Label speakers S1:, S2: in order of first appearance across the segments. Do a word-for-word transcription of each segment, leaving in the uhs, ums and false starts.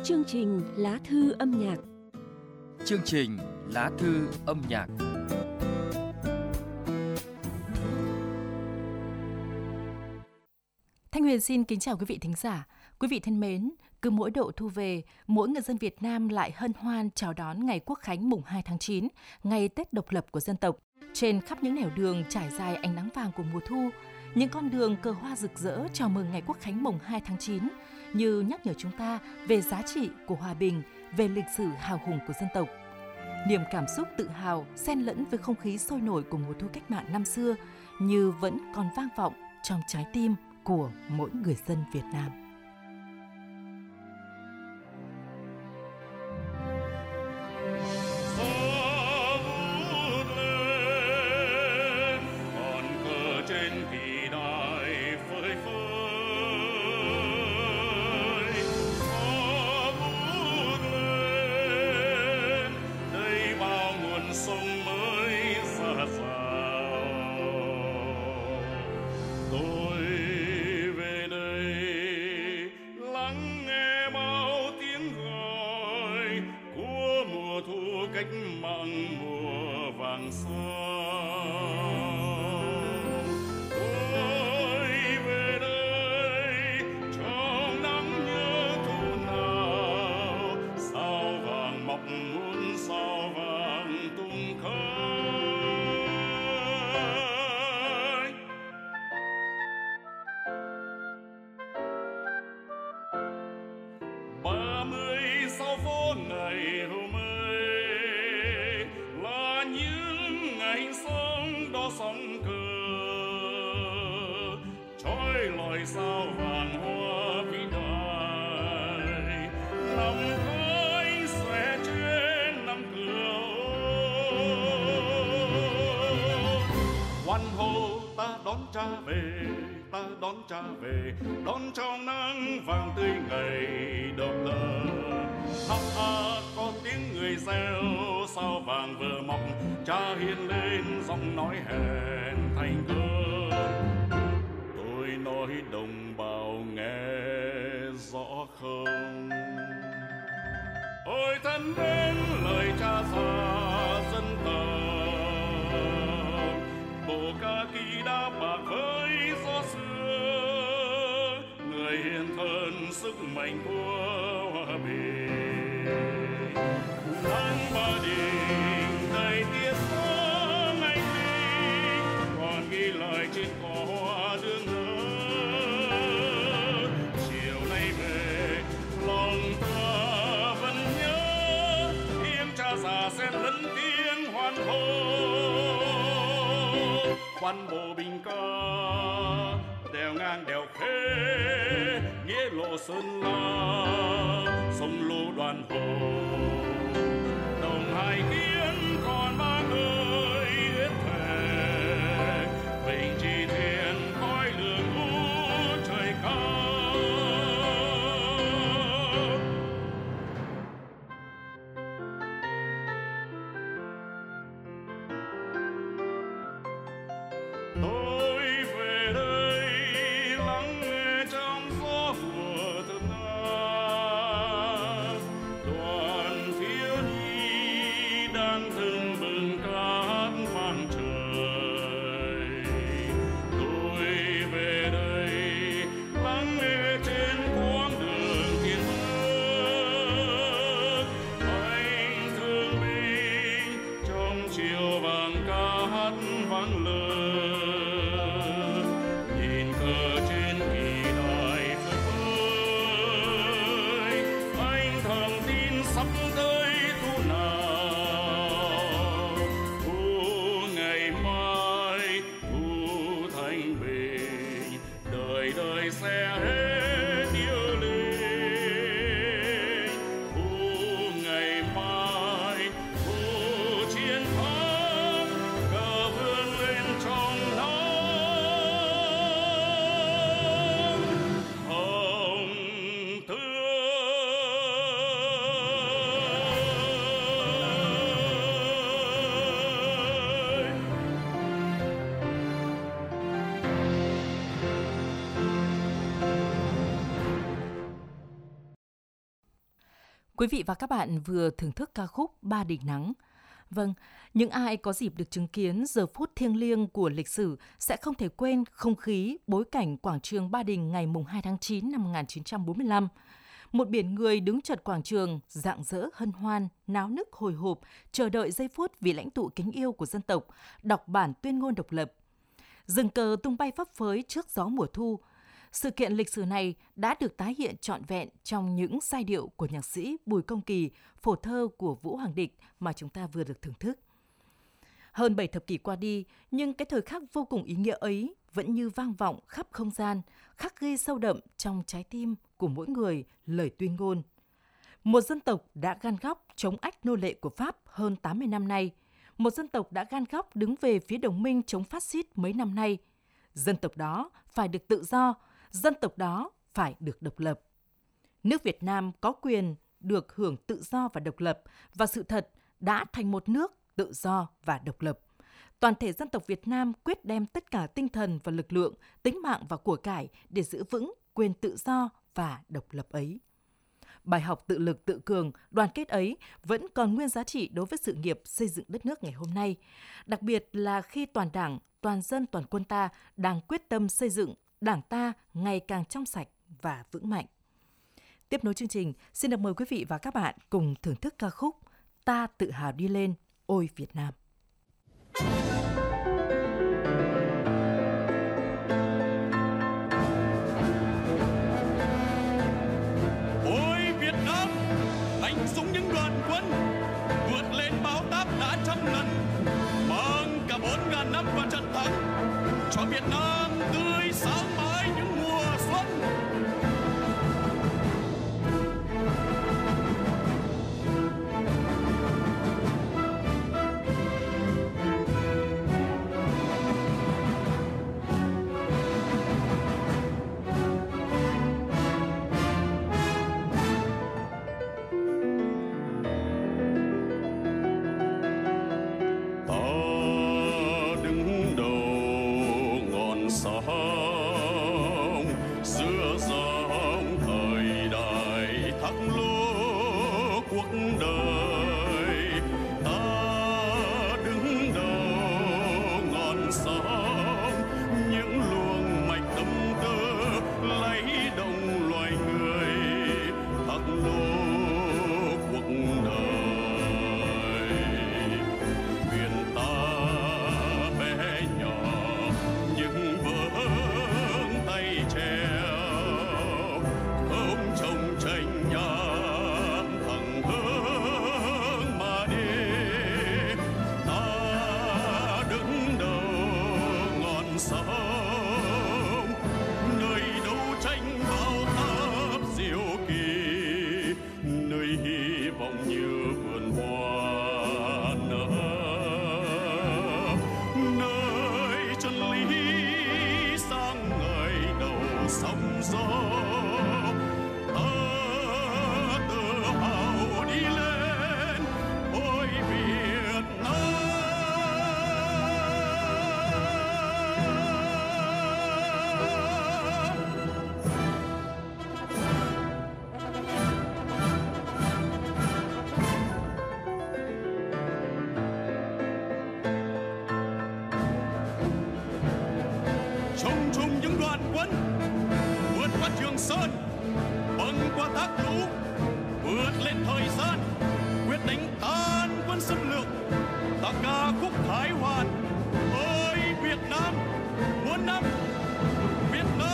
S1: Chương trình Lá thư âm nhạc.
S2: Chương trình Lá thư âm nhạc.
S3: Thanh Huyền xin kính chào quý vị thính giả. Quý vị thân mến, cứ mỗi độ thu về, mỗi người dân Việt Nam lại hân hoan chào đón ngày Quốc khánh mùng hai tháng chín, ngày Tết độc lập của dân tộc. Trên khắp những nẻo đường trải dài ánh nắng vàng của mùa thu, những con đường cờ hoa rực rỡ chào mừng ngày Quốc khánh mùng hai tháng chín như nhắc nhở chúng ta về giá trị của hòa bình, về lịch sử hào hùng của dân tộc. Niềm cảm xúc tự hào xen lẫn với không khí sôi nổi của mùa thu cách mạng năm xưa như vẫn còn vang vọng trong trái tim của mỗi người dân Việt Nam.
S4: Cách mạng mùa vàng son, tôi về đây trong nắng nhớ thu nào, sao vàng mọc muôn sao vàng tung khơi. Ba mươi sáu phố ngày hôm sóng cờ trói lọi sao vàng hoa vĩ đại, năm khói xòe trên năm cửa quan hô ta đón cha về, ta đón cha về, đón trong nắng vàng tươi ngày độc lập. Hát hát có tiếng người reo, sao vàng vừa mọc, cha hiên lên giọng nói hẹn thành cơn. Tôi nói đồng bào nghe rõ không? Ôi thân mến lời cha già dân tộc, bộ ca kỳ đã bạc với gió xưa, người hiền thân sức mạnh của hòa bình. Nắng ba đình đầy tia sáng anh linh, còn ghi lời trên cỏ hoa đương nở. Chiều nay về lòng ta vẫn nhớ, tiếng cha già xen lẫn tiếng hoan hô. Quan bộ bình ca đèo ngang đèo khê, nghĩa lộ sơn la sông lô đoàn hồ. Đồng Hải Kiến còn mang ơi huyết thề, bình chỉ thiên khói lửa ngút trời cao. Tôi về đây lắng nghe trong gió mùa thơm ngát, đoàn thiếu nhi đang từng bừng cát vang trời. Tôi về đây lắng nghe trên quãng đường thiên bước, anh thương binh trong chiều vàng cát vang lời. Nhìn cờ trên kỳ đài phơi phới, anh thầm tin sắp tới thu nào, thu ngày mai, thu thanh bình, đời đời sẽ hết yêu linh. Thu ngày mai, thu chiến thắng, cờ vươn lên trong nắng hồng tươi.
S3: Quý vị và các bạn vừa thưởng thức ca khúc Ba Đình Nắng. Vâng, những ai có dịp được chứng kiến giờ phút thiêng liêng của lịch sử sẽ không thể quên không khí, bối cảnh quảng trường Ba Đình ngày hai tháng chín năm một nghìn chín trăm bốn mươi lăm. Một biển người đứng chật quảng trường, rạng rỡ hân hoan, náo nức hồi hộp, chờ đợi giây phút vị lãnh tụ kính yêu của dân tộc, đọc bản tuyên ngôn độc lập. Rừng cờ tung bay phấp phới trước gió mùa thu. Sự kiện lịch sử này đã được tái hiện trọn vẹn trong những giai điệu của nhạc sĩ Bùi Công Kỳ, phổ thơ của Vũ Hoàng Địch mà chúng ta vừa được thưởng thức. Hơn bảy thập kỷ qua đi, nhưng cái thời khắc vô cùng ý nghĩa ấy vẫn như vang vọng khắp không gian, khắc ghi sâu đậm trong trái tim của mỗi người lời tuyên ngôn. Một dân tộc đã gan góc chống ách nô lệ của Pháp hơn tám mươi năm nay. Một dân tộc đã gan góc đứng về phía đồng minh chống phát xít mấy năm nay. Dân tộc đó phải được tự do, dân tộc đó phải được độc lập. Nước Việt Nam có quyền được hưởng tự do và độc lập, và sự thật đã thành một nước tự do và độc lập. Toàn thể dân tộc Việt Nam quyết đem tất cả tinh thần và lực lượng, tính mạng và của cải để giữ vững quyền tự do và độc lập ấy. Bài học tự lực tự cường, đoàn kết ấy vẫn còn nguyên giá trị đối với sự nghiệp xây dựng đất nước ngày hôm nay, đặc biệt là khi toàn Đảng, toàn dân, toàn quân ta đang quyết tâm xây dựng Đảng ta ngày càng trong sạch và vững mạnh. Tiếp nối chương trình, xin được mời quý vị và các bạn cùng thưởng thức ca khúc Ta tự hào đi lên, ôi Việt Nam.
S4: Ôi Việt Nam, anh dũng những đoàn quân vượt lên bão táp đã trăm lần, mang cả bốn ngàn năm vào trận thắng cho Việt Nam tươi sáng mãi những mùa xuân. Trông trùng những đoàn quân vượt qua Trường Sơn, băng qua thác lũ, vượt lên thời gian, quyết đánh tan quân xâm lược, ta ca khúc Thái Hoàn. Ơi Việt Nam, muôn năm Việt Nam.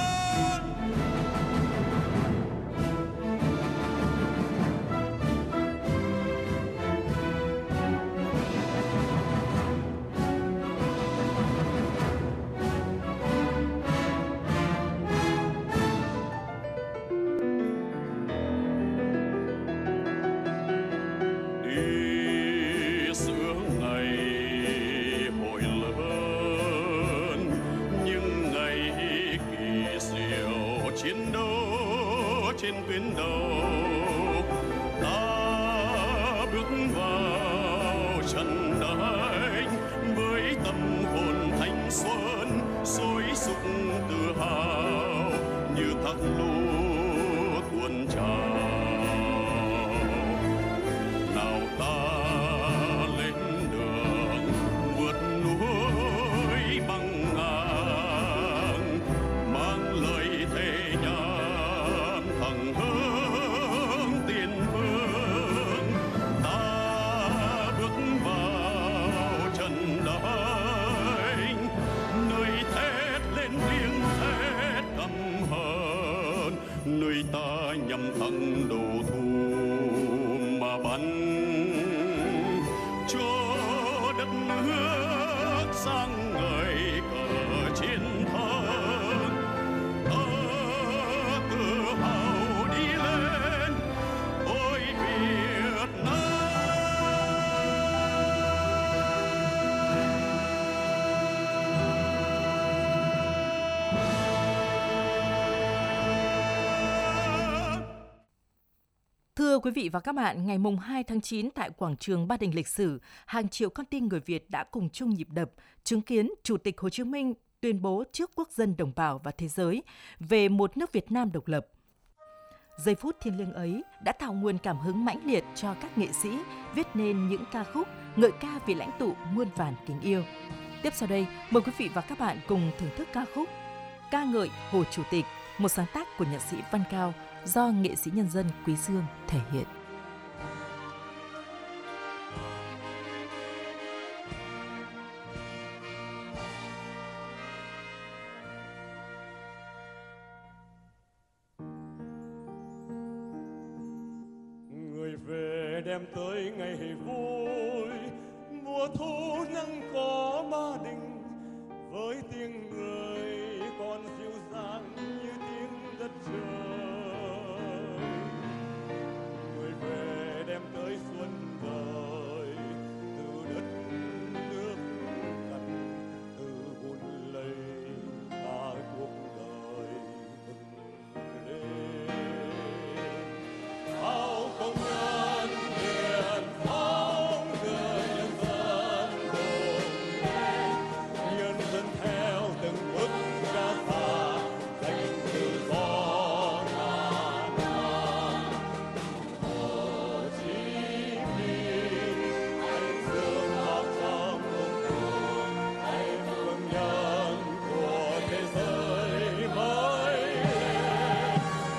S4: Trên tuyến đầu ta bước vào trận đánh với tâm hồn thanh xuân sôi sục tự hào như thác lũ tuôn trào. ta nhằm thắng đầu thu mà bắn cho đất nước sang ngày cờ chiến thắng. Ta tự hào đi lên ôi Việt Nam.
S3: Thưa quý vị và các bạn, ngày mùng hai tháng chín tại quảng trường Ba Đình lịch sử, hàng triệu con tim người Việt đã cùng chung nhịp đập, chứng kiến Chủ tịch Hồ Chí Minh tuyên bố trước quốc dân đồng bào và thế giới về một nước Việt Nam độc lập. Giây phút thiêng liêng ấy đã tạo nguồn cảm hứng mãnh liệt cho các nghệ sĩ viết nên những ca khúc ngợi ca vị lãnh tụ muôn vàn kính yêu. Tiếp sau đây, mời quý vị và các bạn cùng thưởng thức ca khúc Ca ngợi Hồ Chủ tịch, một sáng tác của nhạc sĩ Văn Cao do nghệ sĩ nhân dân Quý Dương thể hiện.
S5: Người về đem tới ngày vui, mùa thu nắng có Ba Đình, với tiếng người còn dịu dàng như tiếng đất trời. Người về đem tới xuân đời, từ đất nước gần, từ buồn lầy ta cuộc đời mừng lên. Bao công nhân miền phóng đưa nhân dân cùng lên, nhân dân theo từng bước ra xa giành tự do ngàn năm. Hồ Chí Minh anh dương học trong công cuộc, anh quân nhân của thế giới mới lên.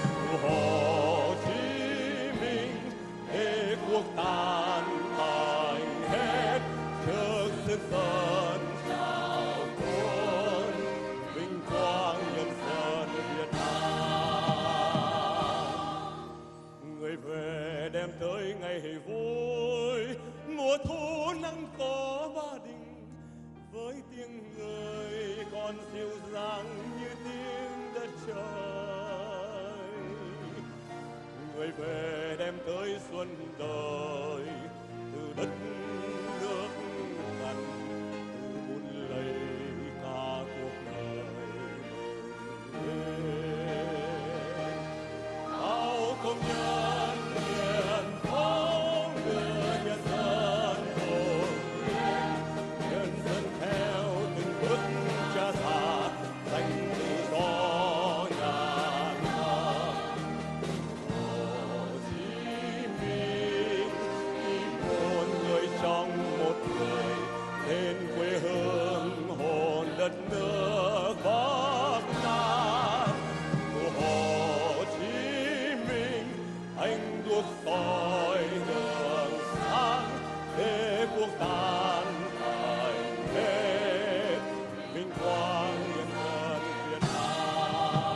S5: Hồ Chí Minh thế cuộc tan tành hết trước sức dân trào cuốn, vinh quang nhân dân Việt Nam. Người về đem tới ngày vui, mùa thu nắng có Ba Đình, với tiếng người còn dịu dàng như tiếng đất trời. Người về đem tới xuân đời, từ đất nước gần, từ buồn lầy cả cuộc đời mừng lên. Bao công nhân miền phóng đưa nhân dân cùng lên, nhân dân theo từng bước cha xa giành tự do ngàn năm. Hồ Chí Minh muôn người trong một người, lên quê hương hồn đất nước Bắc Nam. Hồ Chí Minh anh đuốc soi đường sáng, để cuộc tan thành hết vinh quang nhân dân Việt Nam.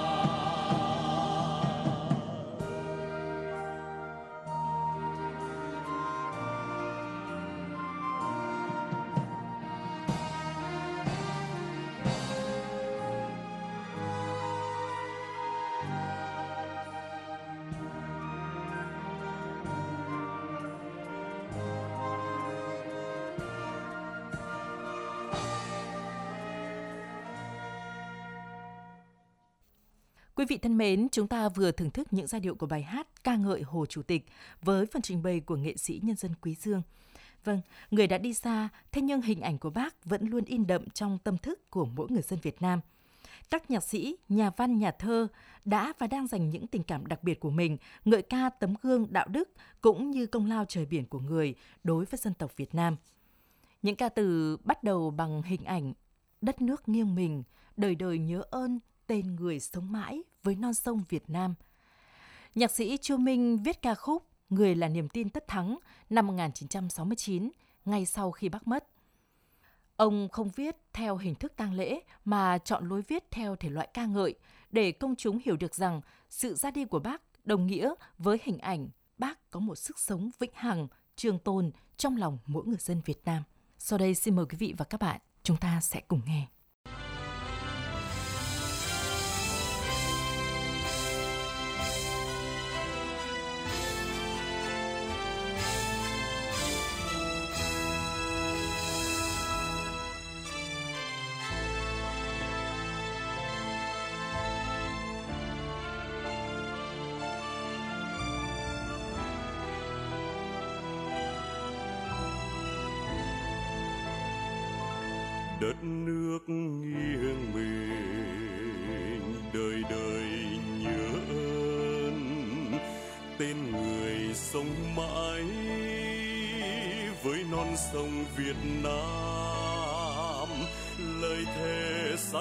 S3: Quý vị thân mến, chúng ta vừa thưởng thức những giai điệu của bài hát Ca ngợi Hồ Chủ tịch với phần trình bày của nghệ sĩ nhân dân Quý Dương. Vâng, người đã đi xa, thế nhưng hình ảnh của bác vẫn luôn in đậm trong tâm thức của mỗi người dân Việt Nam. Các nhạc sĩ, nhà văn, nhà thơ đã và đang dành những tình cảm đặc biệt của mình ngợi ca tấm gương đạo đức cũng như công lao trời biển của người đối với dân tộc Việt Nam. Những ca từ bắt đầu bằng hình ảnh đất nước nghiêng mình, đời đời nhớ ơn tên người sống mãi với non sông Việt Nam. Nhạc sĩ Chu Minh viết ca khúc Người là niềm tin tất thắng năm một nghìn chín trăm sáu mươi chín, ngay sau khi bác mất. Ông không viết theo hình thức tang lễ mà chọn lối viết theo thể loại ca ngợi để công chúng hiểu được rằng sự ra đi của Bác đồng nghĩa với hình ảnh Bác có một sức sống vĩnh hằng, trường tồn trong lòng mỗi người dân Việt Nam. Sau đây xin mời quý vị và các bạn, chúng ta sẽ cùng nghe.
S5: Đất nước nghiêng mình đời đời nhớ ơn, tên người sống mãi với non sông Việt Nam, lời thề sắt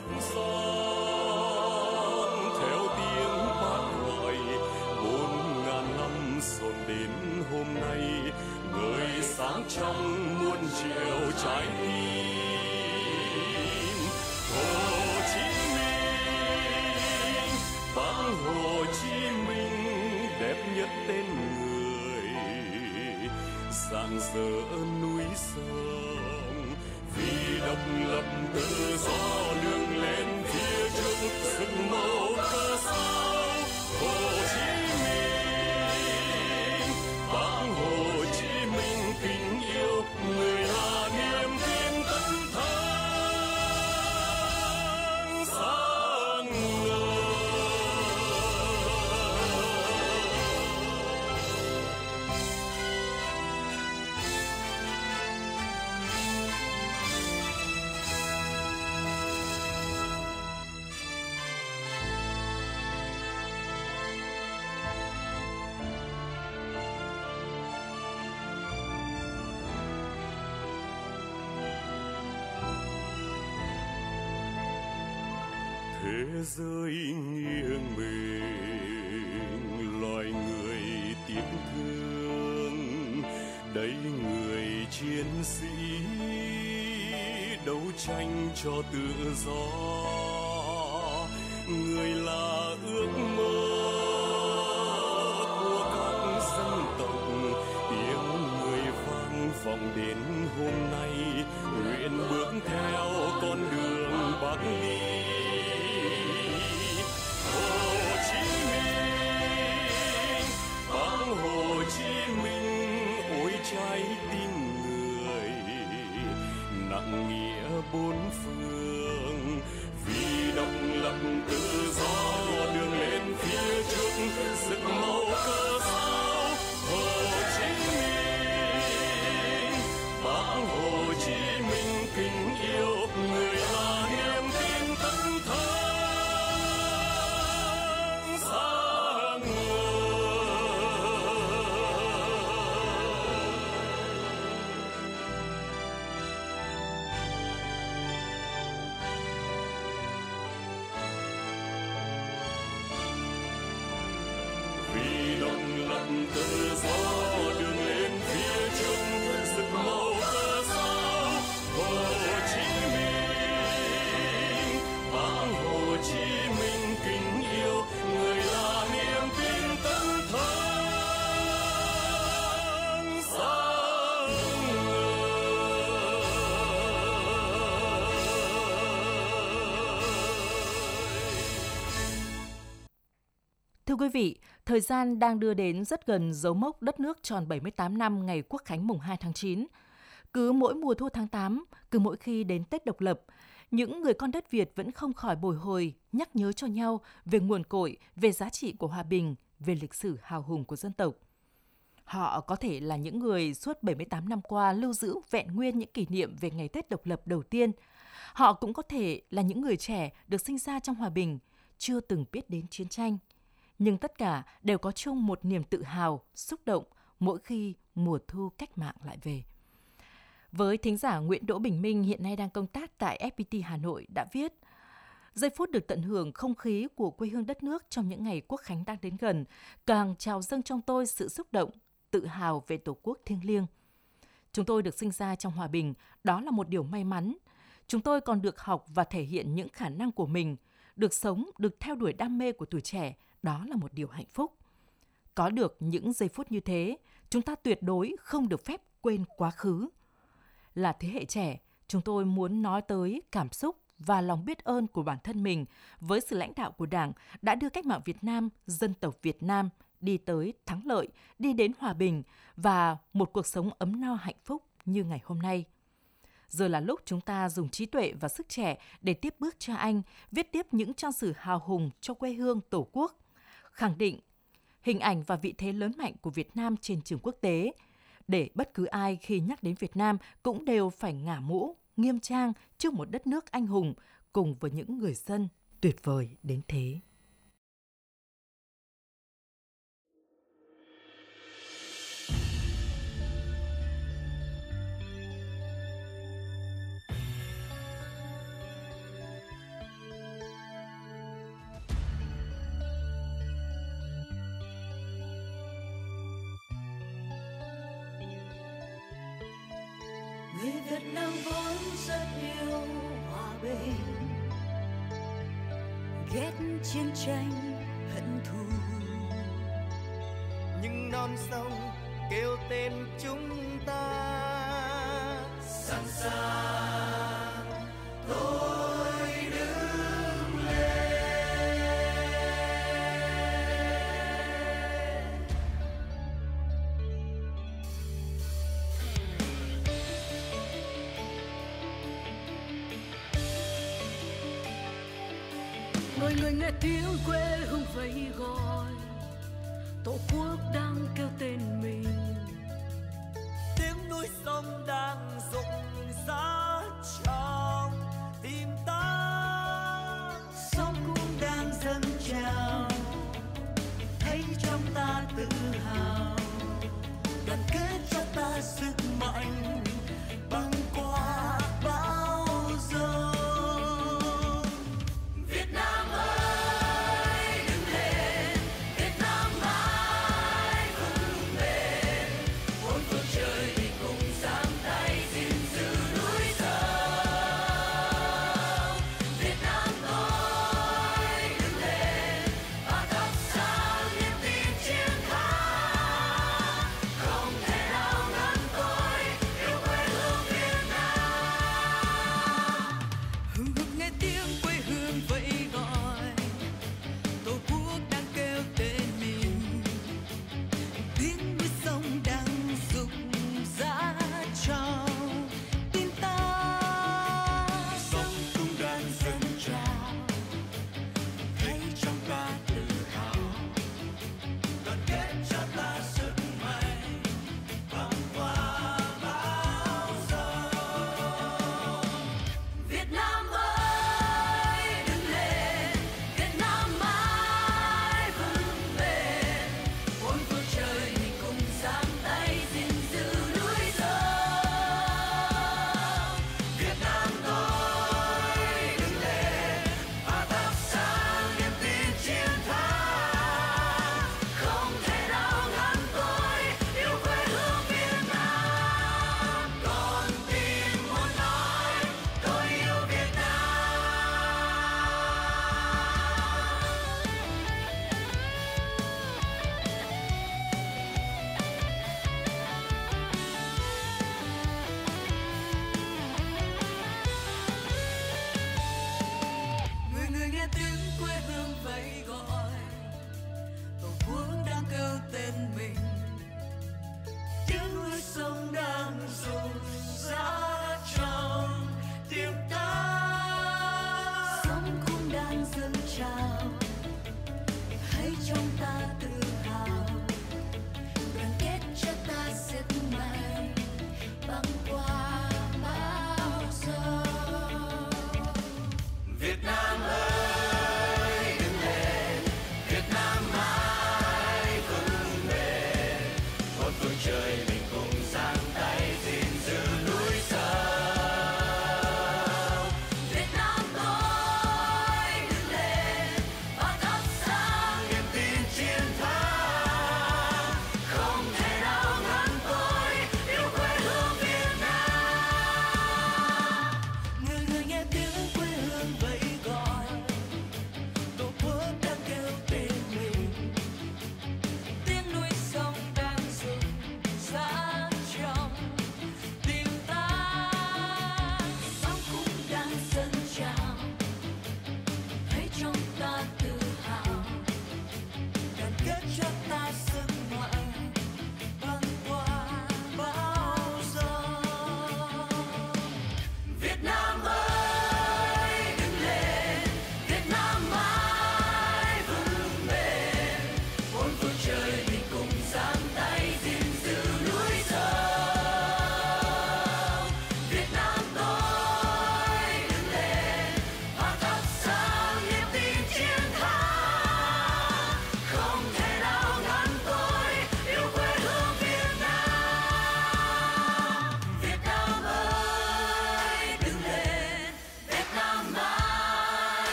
S5: son theo tiếng Bác gọi bốn ngàn năm dồn đến hôm nay, người sáng trong muôn triệu trái tim. Hồ Chí Minh, Bác Hồ Chí Minh đẹp nhất tên người, rạng rỡ núi sông vì độc lập tự do đường lên phía trước sức màu cơ sao. Hồ Chí Minh, Bác Hồ Chí Minh kính yêu, người là niềm tin tất thắng. Thế giới nghiêng mình, loài người tiếc thương, đây người chiến sĩ đấu tranh cho tự do, người là ước mơ của các dân tộc, tiếng người vang vọng đến hôm nay, nguyện bước theo con đường Bác đi. Hồ Chí Minh, ôi trái tim người, nặng nghĩa bốn phương, vì độc lập tự do đường lên phía trước, sức màu cơ sao. Hồ Chí Minh, Bác Hồ Chí Minh kính yêu, người là niềm tin tất thắng. Tự do đường lên phía trước, sức màu cơ sao. Hồ Chí Minh, Bác Hồ Chí Minh kính yêu, người là niềm tin tất thắng sáng ngời.
S3: Thưa quý vị, thời gian đang đưa đến rất gần dấu mốc đất nước tròn bảy mươi tám năm ngày Quốc khánh mùng hai tháng chín. Cứ mỗi mùa thu tháng tám, cứ mỗi khi đến Tết độc lập, những người con đất Việt vẫn không khỏi bồi hồi, nhắc nhớ cho nhau về nguồn cội, về giá trị của hòa bình, về lịch sử hào hùng của dân tộc. Họ có thể là những người suốt bảy mươi tám năm qua lưu giữ vẹn nguyên những kỷ niệm về ngày Tết độc lập đầu tiên. Họ cũng có thể là những người trẻ được sinh ra trong hòa bình, chưa từng biết đến chiến tranh. Nhưng tất cả đều có chung một niềm tự hào, xúc động mỗi khi mùa thu cách mạng lại về. Với thính giả Nguyễn Đỗ Bình Minh hiện nay đang công tác tại ép pê tê Hà Nội đã viết: giây phút được tận hưởng không khí của quê hương đất nước trong những ngày Quốc khánh đang đến gần, càng trào dâng trong tôi sự xúc động, tự hào về Tổ quốc thiêng liêng. Chúng tôi được sinh ra trong hòa bình, đó là một điều may mắn. Chúng tôi còn được học và thể hiện những khả năng của mình, được sống, được theo đuổi đam mê của tuổi trẻ, đó là một điều hạnh phúc. Có được những giây phút như thế, chúng ta tuyệt đối không được phép quên quá khứ. Là thế hệ trẻ, chúng tôi muốn nói tới cảm xúc và lòng biết ơn của bản thân mình với sự lãnh đạo của Đảng đã đưa cách mạng Việt Nam, dân tộc Việt Nam đi tới thắng lợi, đi đến hòa bình và một cuộc sống ấm no hạnh phúc như ngày hôm nay. Giờ là lúc chúng ta dùng trí tuệ và sức trẻ để tiếp bước cho anh, viết tiếp những trang sử hào hùng cho quê hương Tổ quốc, khẳng định hình ảnh và vị thế lớn mạnh của Việt Nam trên trường quốc tế, để bất cứ ai khi nhắc đến Việt Nam cũng đều phải ngả mũ, nghiêm trang trước một đất nước anh hùng cùng với những người dân tuyệt vời đến thế.
S6: Người Việt Nam vốn rất yêu hòa bình, ghét chiến tranh hận thù,
S7: nhưng non sông kêu tên chúng ta sẵn sàng tôi đứng lên.
S6: Người người nghe tiếng quê hương vẫy gọi, Tổ quốc đang kêu tên mình.
S7: Tiếng núi sông đang rụng rã trong tim ta,
S6: Sóng cũng đang dâng trào, thấy trong ta tự hào.
S7: đoàn kết cho ta sức mạnh băng qua bão giông. Việt Nam ơi đứng lên, Việt Nam mãi vững bền, bốn phương trời thì cùng giang tay gìn giữ núi sông.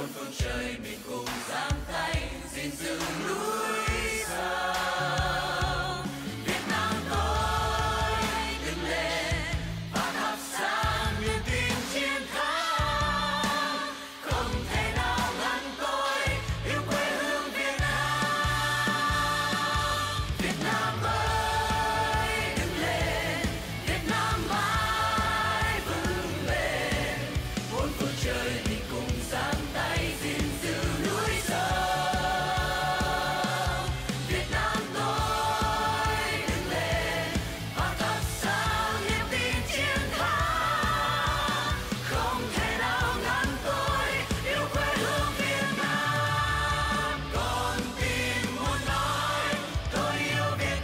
S7: phương trời mình cùng giang tay gìn giữ núi sông. Việt Nam tôi đứng lên và thắp sáng niềm tin chiến thắng, không thể nào ngăn tôi yêu quê hương Việt Nam. Việt Nam ơi đứng lên, Việt Nam mãi vững bền, bốn phương trời mình cùng giang tay gìn giữ núi sông. Việt Nam tôi đứng lên và thắp sáng niềm tin chiến thắng, không thể nào ngăn tôi yêu quê hương Việt Nam. Con tim muốn nói tôi yêu Việt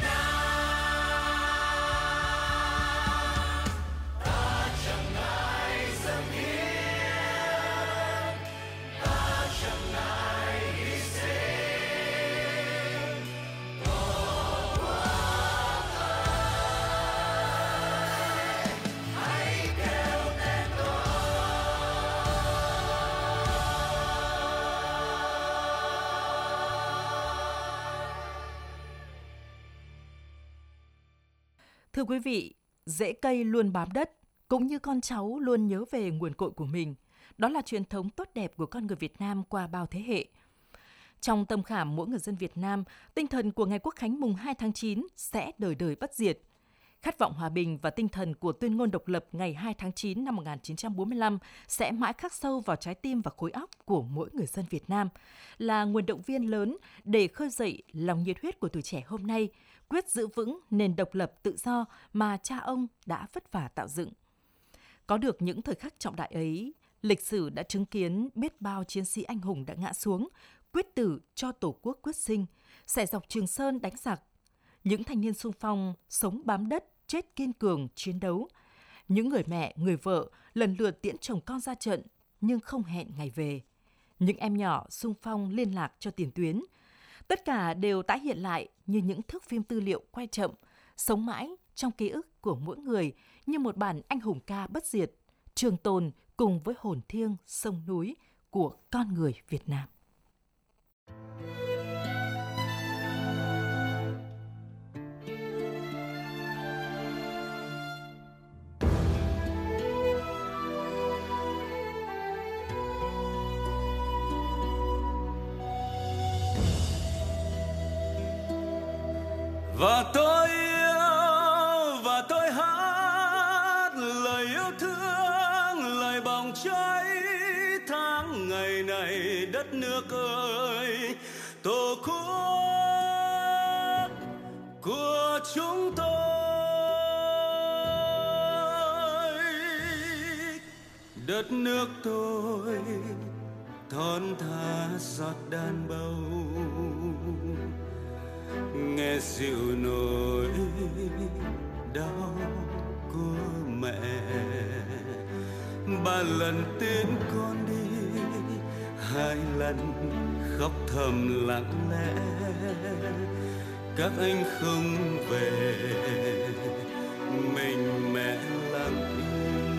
S7: Nam. Ta chẳng ngại dâng hiến, ta chẳng ngại hy sinh, tổ quốc ơi, hãy kêu tên tôi.
S3: Thưa quý vị, rễ cây luôn bám đất, cũng như con cháu luôn nhớ về nguồn cội của mình. Đó là truyền thống tốt đẹp của con người Việt Nam qua bao thế hệ. Trong tâm khảm mỗi người dân Việt Nam, tinh thần của ngày Quốc khánh mùng hai tháng chín sẽ đời đời bất diệt. Khát vọng hòa bình và tinh thần của tuyên ngôn độc lập ngày hai tháng chín năm một nghìn chín trăm bốn mươi lăm sẽ mãi khắc sâu vào trái tim và khối óc của mỗi người dân Việt Nam, là nguồn động viên lớn để khơi dậy lòng nhiệt huyết của tuổi trẻ hôm nay, quyết giữ vững nền độc lập tự do mà cha ông đã vất vả tạo dựng. Có được những thời khắc trọng đại ấy, lịch sử đã chứng kiến biết bao chiến sĩ anh hùng đã ngã xuống, quyết tử cho Tổ quốc quyết sinh, xẻ dọc Trường Sơn đánh giặc. Những thanh niên xung phong sống bám đất, chết kiên cường chiến đấu. Những người mẹ, người vợ lần lượt tiễn chồng con ra trận nhưng không hẹn ngày về. Những em nhỏ xung phong liên lạc cho tiền tuyến. Tất cả đều tái hiện lại như những thước phim tư liệu quay chậm, sống mãi trong ký ức của mỗi người như một bản anh hùng ca bất diệt, trường tồn cùng với hồn thiêng sông núi của con người Việt Nam.
S5: Và tôi yêu, và tôi hát lời yêu thương, lời bỏng cháy tháng ngày này. Đất nước ơi, Tổ quốc của chúng tôi. Đất nước tôi thon tha giọt đàn bầu, nghe dịu nỗi đau của mẹ. Ba lần tiễn con đi, hai lần khóc thầm lặng lẽ. Các anh không về, mình mẹ lặng im.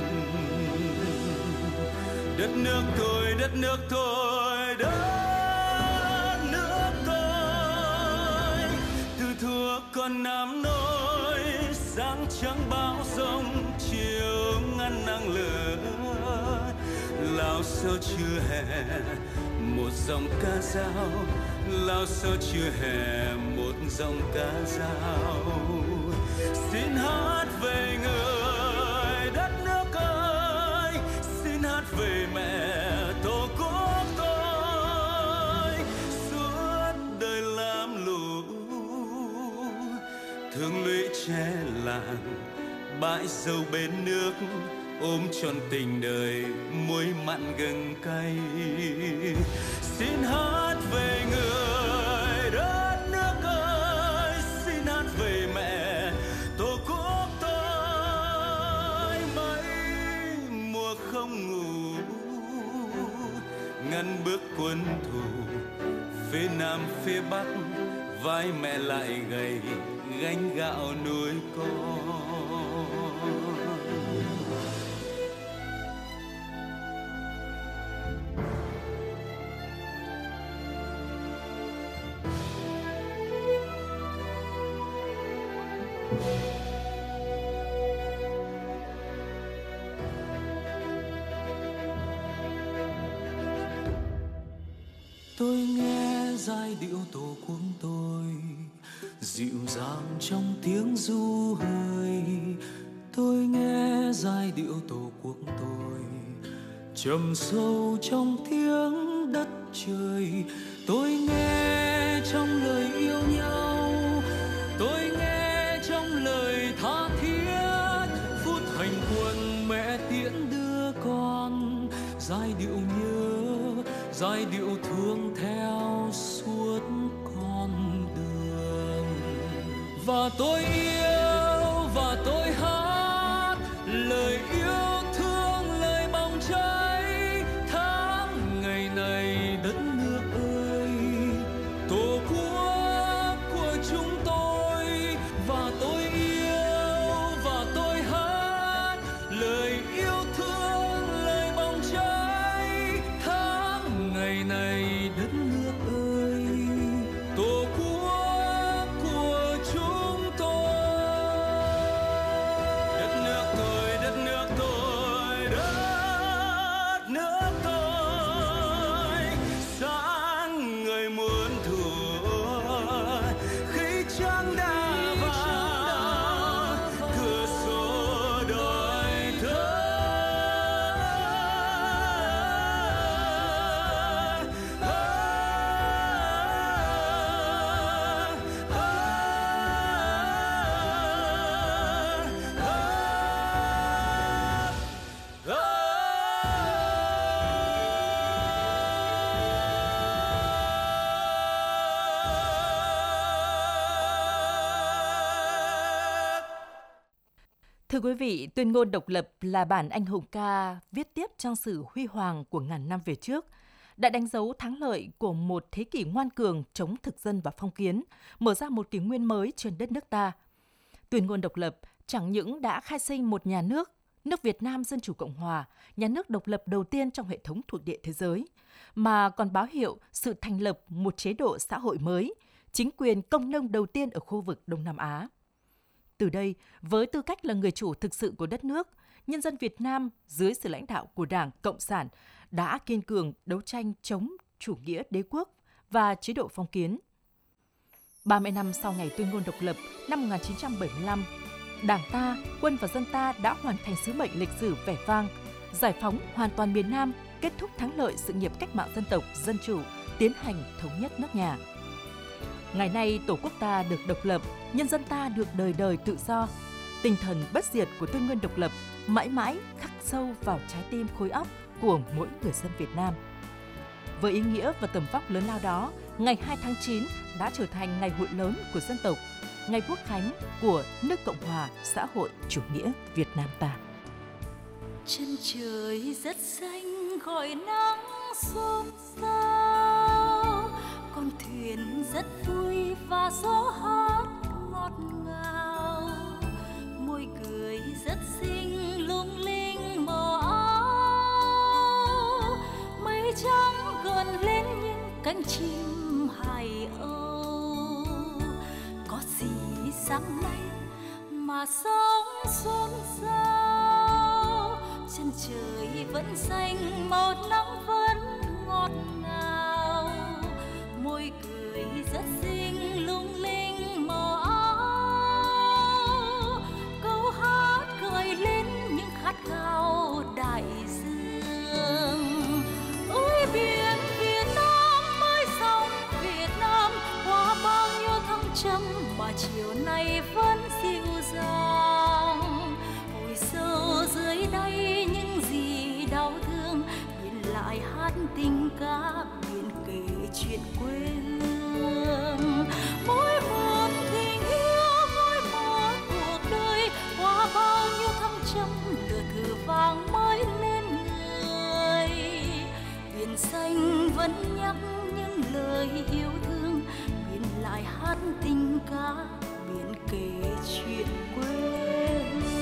S5: Đất nước tôi, đất nước tôi, đất nước tôi. Từ thuở con nắm nỗi, sáng trắng bão giông, chiều ngăn nắng lửa. Lao sao chưa hè một dòng ca dao, lao sao chưa hè một dòng ca dao. Xin hát về người đất nước ơi, xin hát về mẹ Tổ quốc tôi. Suốt đời lam lũ thương lũy che làng, bãi dâu bên nước ôm trọn tình đời muối mặn gừng cay. Xin hát về người đất nước ơi, xin hát về mẹ Tổ quốc tôi. Mấy mùa không ngủ, ngăn bước quân thù, phía nam phía bắc vai mẹ lại gầy, gánh gạo nuôi con.
S8: Tôi nghe giai điệu tổ quốc tôi dịu dàng trong tiếng ru hơi. Tôi nghe giai điệu tổ quốc tôi trầm sâu trong tiếng đất trời. Tôi nghe trong lời yêu nhau, tôi nghe trong lời tha thiết. Phút hành quân mẹ tiễn đưa con, giai điệu nhớ, giai điệu thương theo suốt con đường. Và tôi yêu, và tôi hát lời yêu thương, lời bỏng cháy tháng ngày này. Đất nước ơi, tổ quốc của chúng tôi. Và tôi yêu, và tôi hát lời yêu thương, lời bỏng cháy tháng ngày này. Đất nước ơi, tổ quốc của chúng tôi. Đất nước tôi, đất nước tôi, đất nước tôi. Sáng người muôn thuở khi trăng đã vào cửa sổ đời thơ.
S3: Thưa quý vị, tuyên ngôn độc lập là bản anh hùng ca viết tiếp trang sử huy hoàng của ngàn năm về trước, đã đánh dấu thắng lợi của một thế kỷ ngoan cường chống thực dân và phong kiến, mở ra một kỷ nguyên mới trên đất nước ta. Tuyên ngôn độc lập chẳng những đã khai sinh một nhà nước, nước Việt Nam Dân Chủ Cộng Hòa, nhà nước độc lập đầu tiên trong hệ thống thuộc địa thế giới, mà còn báo hiệu sự thành lập một chế độ xã hội mới, chính quyền công nông đầu tiên ở khu vực Đông Nam Á. Từ đây, với tư cách là người chủ thực sự của đất nước, nhân dân Việt Nam dưới sự lãnh đạo của Đảng Cộng sản đã kiên cường đấu tranh chống chủ nghĩa đế quốc và chế độ phong kiến. ba mươi năm sau ngày tuyên ngôn độc lập năm một nghìn chín trăm bảy mươi lăm, Đảng ta, quân và dân ta đã hoàn thành sứ mệnh lịch sử vẻ vang, giải phóng hoàn toàn miền Nam, kết thúc thắng lợi sự nghiệp cách mạng dân tộc, dân chủ, tiến hành thống nhất nước nhà. Ngày nay, Tổ quốc ta được độc lập, nhân dân ta được đời đời tự do. Tinh thần bất diệt của tuyên ngôn độc lập mãi mãi khắc sâu vào trái tim khối óc của mỗi người dân Việt Nam. Với ý nghĩa và tầm vóc lớn lao đó, ngày hai tháng chín đã trở thành ngày hội lớn của dân tộc, ngày quốc khánh của nước Cộng hòa xã hội chủ nghĩa Việt Nam ta.
S6: Chân trời rất xanh gọi nắng xôn xao, con thuyền rất vui và gió hát ngọt ngào, môi cười rất xinh lung linh màu áo, mây trắng gợn lên những cánh chim hải âu. Có gì sáng nay mà sóng xôn xao, chân trời vẫn xanh màu nắng vẫn ngọt ngào, môi cười rất xinh lung linh màu áo, câu hát gợi lên những khát khao đại dương. Ôi biển Việt Nam ơi sông Việt Nam, qua bao nhiêu thăng trầm mà chiều nay vẫn dịu dàng. Ôi sâu dưới đây những gì đau thương, biển lại hát tình ca, biển kể chuyện quê hương. Mỗi một tình yêu, mỗi một cuộc đời, qua bao nhiêu thăng trầm lửa thử vàng mới lên người. Biển xanh vẫn nhắc những lời yêu thương, biển lại hát tình ca, biển kể chuyện quê hương.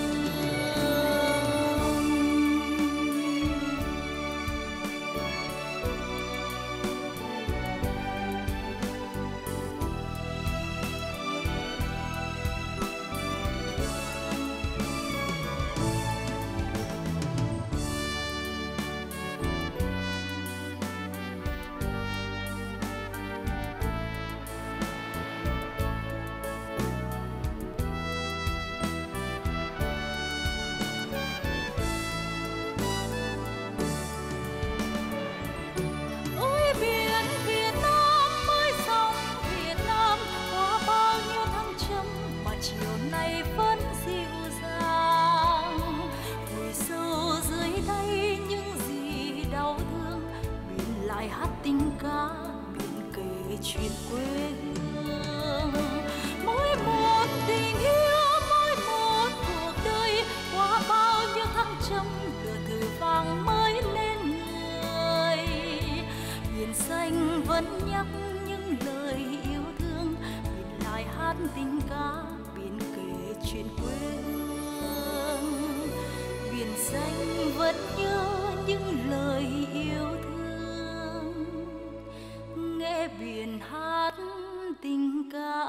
S6: hát tình ca biển kể chuyện quê hương. Mỗi một tình yêu, mỗi một cuộc đời, qua bao nhiêu thăng trầm lửa thử vàng mới lên người. Biển xanh vẫn nhắc những lời yêu thương, biển lại hát tình ca biển kể chuyện quê hương. Biển xanh vẫn nhớ những lời yêu thương, nghe biển hát tình ca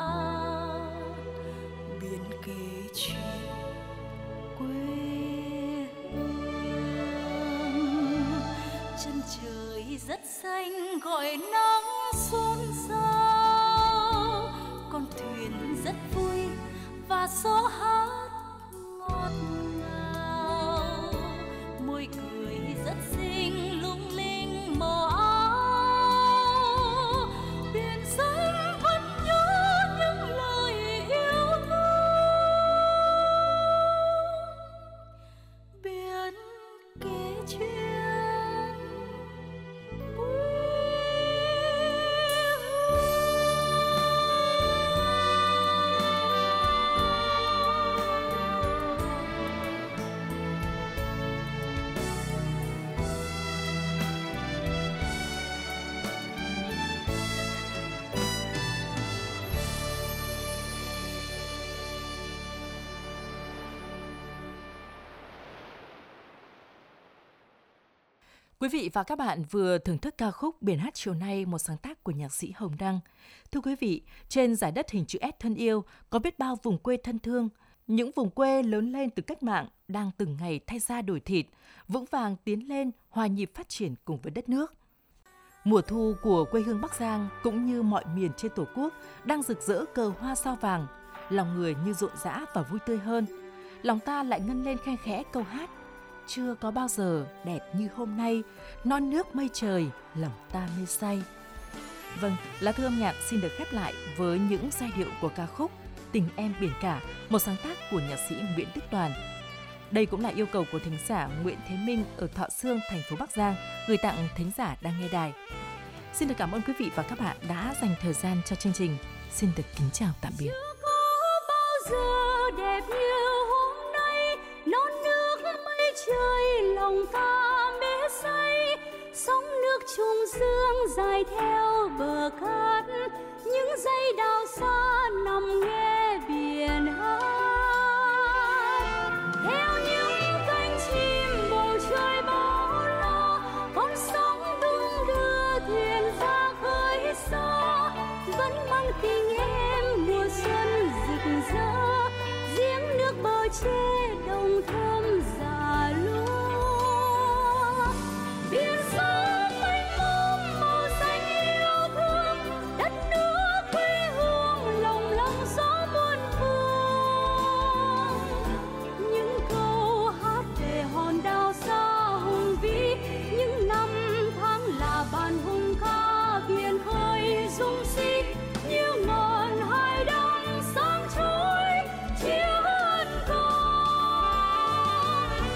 S6: biển kể chuyện quê hương. Chân trời rất xanh gọi nắng xôn xao, con thuyền rất vui và gió hát ngọt ngào. Môi cười rất xinh lung linh màu áo, biển xanh vẫn nhớ những lời yêu thương. Biển kể chuyện quê
S3: Quý vị và các bạn vừa thưởng thức ca khúc Biển hát chiều nay, một sáng tác của nhạc sĩ Hồng Đăng. Thưa quý vị, trên giải đất hình chữ S thân yêu có biết bao vùng quê thân thương. Những vùng quê lớn lên từ cách mạng đang từng ngày thay da đổi thịt, vững vàng tiến lên, hòa nhịp phát triển cùng với đất nước. Mùa thu của quê hương Bắc Giang cũng như mọi miền trên Tổ quốc đang rực rỡ cờ hoa sao vàng, lòng người như rộn rã và vui tươi hơn. Lòng ta lại ngân lên khe khẽ câu hát: chưa có bao giờ đẹp như hôm nay, non nước mây trời, lòng ta mê say. Vâng, lá thư âm nhạc xin được khép lại với những giai điệu của ca khúc Tình Em Biển Cả, một sáng tác của nhạc sĩ Nguyễn Đức Toàn. Đây cũng là yêu cầu của thính giả Nguyễn Thế Minh ở Thọ Xương, thành phố Bắc Giang, gửi tặng thính giả đang nghe đài. Xin được cảm ơn quý vị và các bạn đã dành thời gian cho chương trình. Xin được kính chào tạm biệt.
S6: Chưa có bao giờ đẹp như hôm nay, non nước mây trời lòng ta mê say, sóng nước trung dương dài theo bờ cát, những dây đào xa nằm nghe biển hát. Theo những cánh chim bầu trời bao la, con sóng đung đưa thuyền ra khơi xa, vẫn mang tình em mùa xuân rực rỡ, giếng nước bờ tre đồng thơm già lúa. Biển sóng mênh mông màu xanh yêu thương, đất nước quê hương lòng lắng gió muôn phương. Những câu hát về hòn đảo xa hùng vĩ, những năm tháng là bản hùng ca biển khơi rung xít, như ngọn hải đăng sáng trôi chiếu ân còn.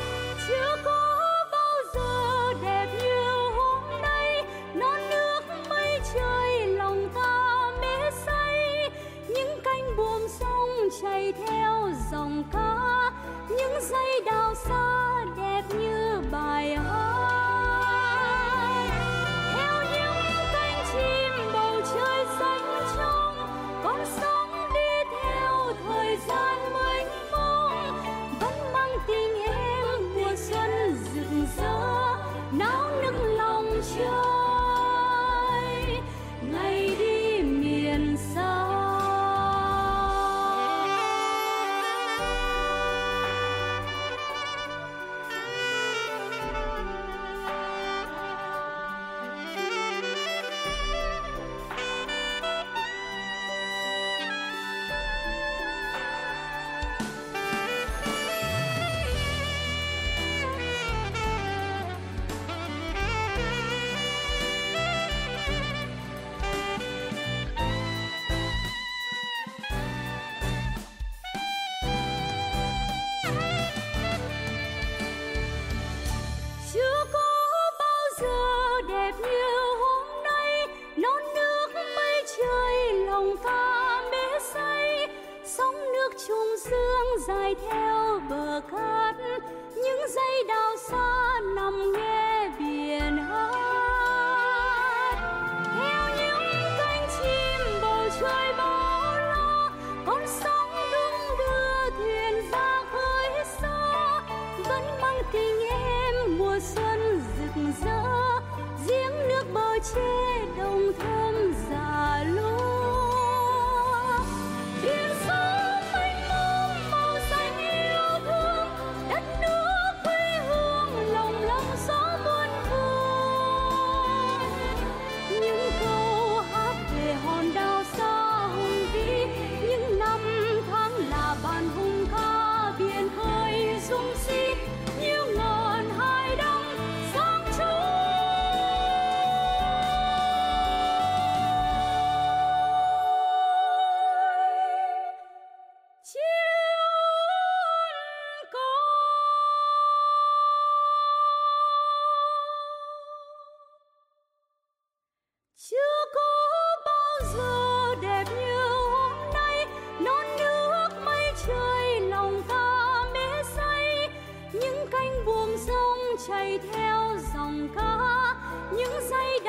S6: hương thơm già lúa. Biển sâu mênh mông màu xanh yêu thương, đất nước quê hương lòng lắng gió muôn phương. Những câu hát về hòn đảo xa hùng vĩ, những năm tháng là bản hùng ca biển khơi rung rít như ngọn hải đăng sáng trôi. Chưa có bao giờ đẹp như hôm nay, non nước mây trời lòng ta mê say. Những cánh buồm sông chảy theo dòng ca, những giây